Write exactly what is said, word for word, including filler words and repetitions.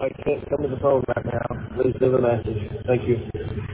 I can't come to the phone right now. Please leave a message. Thank you.